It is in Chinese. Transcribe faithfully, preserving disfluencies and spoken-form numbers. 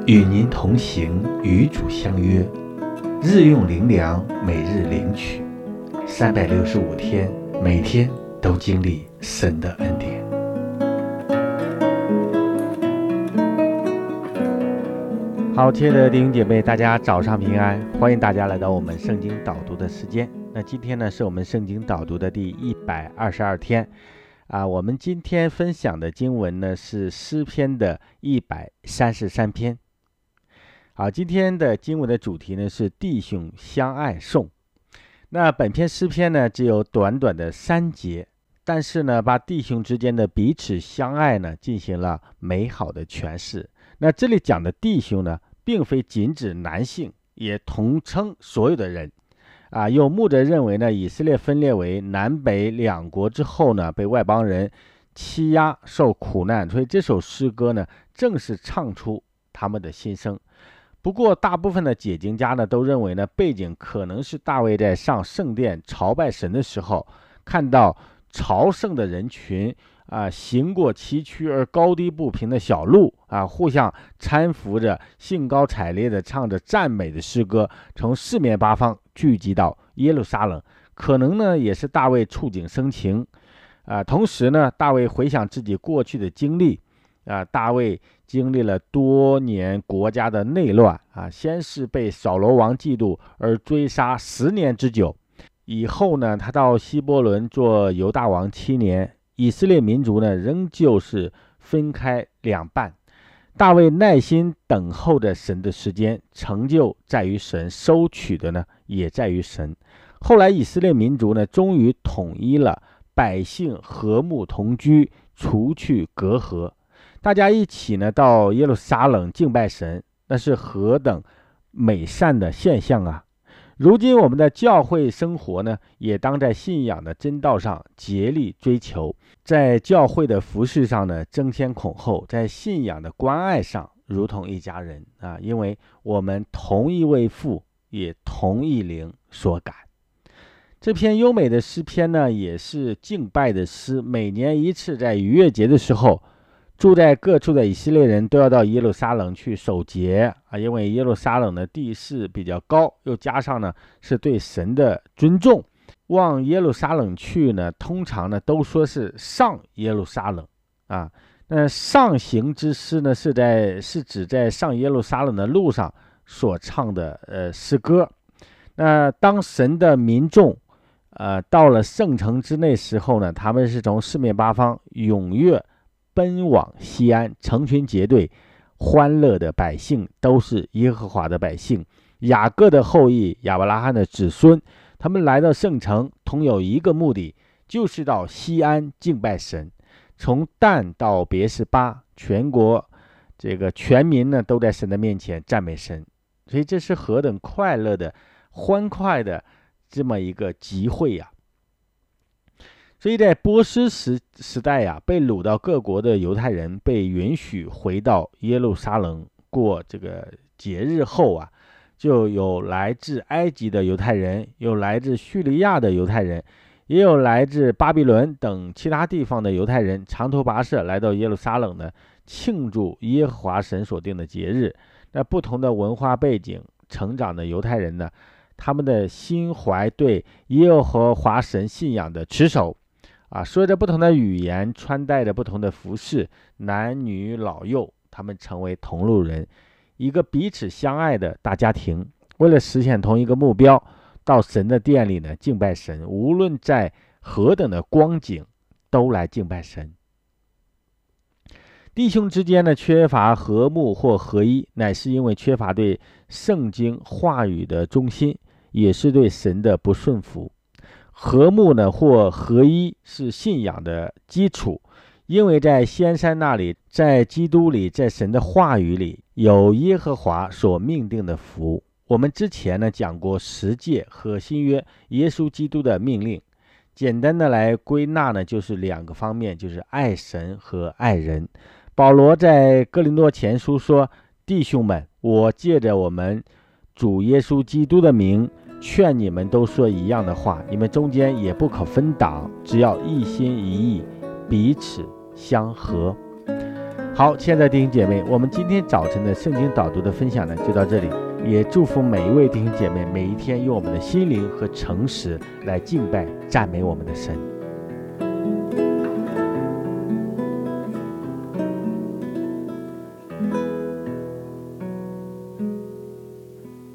与您同行，与主相约，日用灵粮，每日领取，三百六十五天，每天都经历神的恩典。好，亲爱的弟兄姐妹，大家早上平安，欢迎大家来到我们圣经导读的时间。那今天呢，是我们圣经导读的第一百二十二天啊。我们今天分享的经文呢是诗篇的一百三十三篇。好，今天的经文的主题呢是弟兄相爱颂。那本篇诗篇呢只有短短的三节，但是呢把弟兄之间的彼此相爱呢进行了美好的诠释。那这里讲的弟兄呢并非仅指男性，也同称所有的人啊。有牧者认为呢，以色列分裂为南北两国之后呢，被外邦人欺压受苦难，所以这首诗歌呢正是唱出他们的心声。不过大部分的解经家呢都认为呢，背景可能是大卫在上圣殿朝拜神的时候，看到朝圣的人群啊，行过崎岖而高低不平的小路啊，互相搀扶着，兴高采烈地唱着赞美的诗歌，从四面八方聚集到耶路撒冷。可能呢也是大卫触景生情啊，同时呢大卫回想自己过去的经历啊，大卫经历了多年国家的内乱啊，先是被扫罗王嫉妒而追杀十年之久，以后呢他到希伯伦做犹大王七年，以色列民族呢仍旧是分开两半。大卫耐心等候着神的时间，成就在于神，收取的呢也在于神。后来以色列民族呢终于统一了，百姓和睦同居，除去隔阂，大家一起呢到耶路撒冷敬拜神，那是何等美善的现象啊！如今我们的教会生活呢，也当在信仰的真道上竭力追求，在教会的服事上呢争先恐后，在信仰的关爱上如同一家人啊，因为我们同一位父，也同一灵所感。这篇优美的诗篇呢，也是敬拜的诗。每年一次，在逾越节的时候，住在各处的以色列人都要到耶路撒冷去守节啊，因为耶路撒冷的地势比较高，又加上呢是对神的尊重，往耶路撒冷去呢，通常呢都说是上耶路撒冷啊。那上行之诗呢，是在是指在上耶路撒冷的路上所唱的呃诗歌。那当神的民众呃到了圣城之内时候呢，他们是从四面八方踊跃奔往西安，成群结队，欢乐的百姓都是耶和华的百姓，雅各的后裔，亚伯拉罕的子孙。他们来到圣城，同有一个目的，就是到西安敬拜神。从但到别是巴，全国这个全民呢都在神的面前赞美神，所以这是何等快乐的、欢快的这么一个集会呀、啊！所以在波斯时时代呀、啊，被掳到各国的犹太人被允许回到耶路撒冷过这个节日后啊，就有来自埃及的犹太人，有来自叙利亚的犹太人，也有来自巴比伦等其他地方的犹太人，长途跋涉来到耶路撒冷呢，庆祝耶和华神所定的节日。那不同的文化背景成长的犹太人呢，他们的心怀对耶和华神信仰的持守啊，说着不同的语言，穿戴着不同的服饰，男女老幼，他们成为同路人，一个彼此相爱的大家庭，为了实现同一个目标，到神的殿里呢敬拜神，无论在何等的光景，都来敬拜神。弟兄之间呢缺乏和睦或合一，乃是因为缺乏对圣经话语的忠心，也是对神的不顺服。和睦呢或合一是信仰的基础，因为在先山那里，在基督里，在神的话语里，有耶和华所命定的福。我们之前呢讲过十诫和新约耶稣基督的命令，简单的来归纳呢就是两个方面，就是爱神和爱人。保罗在哥林多前书说，弟兄们，我借着我们主耶稣基督的名劝你们都说一样的话，你们中间也不可分党，只要一心一意，彼此相合。 好，亲爱的弟兄姐妹，我们今天早晨的圣经导读的分享呢，就到这里。也祝福每一位弟兄姐妹，每一天用我们的心灵和诚实来敬拜赞美我们的神。